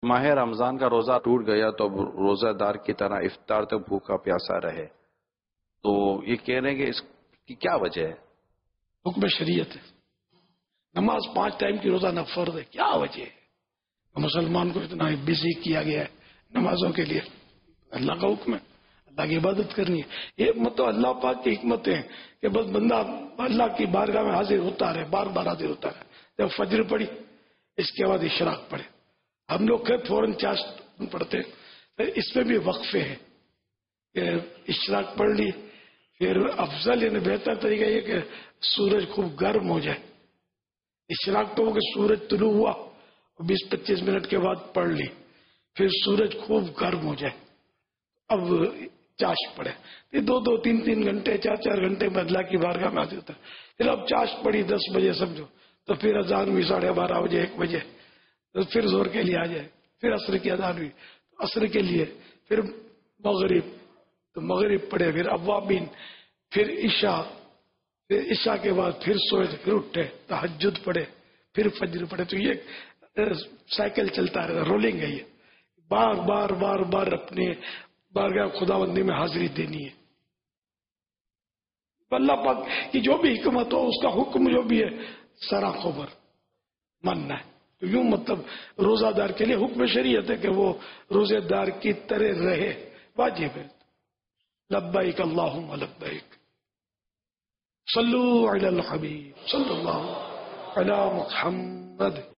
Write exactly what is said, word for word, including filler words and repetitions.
ماہ رمضان کا روزہ ٹوٹ گیا تو اب روزہ دار کی طرح افطار تک بھوکا پیاسا رہے، تو یہ کہہ رہے ہیں کہ اس کی کیا وجہ ہے؟ حکم شریعت ہے، نماز پانچ ٹائم کی روزانہ فرض ہے، کیا وجہ ہے؟ مسلمان کو اتنا بزی کیا گیا ہے نمازوں کے لیے، اللہ کا حکم ہے، اللہ کی عبادت کرنی ہے۔ یہ مطلب اللہ پاک کی حکمت ہے کہ بس بندہ اللہ کی بارگاہ میں حاضر ہوتا رہے، بار بار حاضر ہوتا رہے۔ جب فجر پڑھی اس کے بعد اشراق پڑھے، ہم لوگ فوراً چاشت پڑھتے، اس میں بھی وقفے ہیں کہ اشراق پڑھ لی، پھر افضل یعنی بہتر طریقہ یہ کہ سورج خوب گرم ہو جائے، اشراق تو وہ کہ سورج طلوع ہوا بیس پچیس منٹ کے بعد پڑھ لی، پھر سورج خوب گرم ہو جائے اب چاش پڑے، پھر دو دو تین تین گھنٹے چار چار گھنٹے میں اللہ کی بارگاہ میں حاضر ہوتا ہے۔ پھر اب چاش پڑی دس بجے سمجھو تو پھر اذان ہوئی ساڑھے بارہ بجے ایک بجے، تو پھر زور کے لیے آ جائے، پھر عصر کی اذان ہوئی تو عصر کے لیے، پھر مغرب تو مغرب پڑھے، پھر اوابین، پھر عشاء، پھر عشاء کے بعد پھر سوئے پھر اٹھے تہجد پڑھے، پھر فجر پڑھے، تو یہ سائیکل چلتا رہتا، رولنگ ہے، یہ بار بار بار بار اپنے بارگاہ خدا بندی میں حاضری دینی ہے۔ اللہ پاک کی جو بھی حکمت ہو اس کا حکم جو بھی ہے سرا خبر ماننا ہے، تو یوں مطلب روزہ دار کے لیے حکم شریعت ہے کہ وہ روزے دار کی طرح رہے، واجب ہے۔ لبیک اللہم لبیک، صلو علی الحبیب صلی اللہ علی محمد۔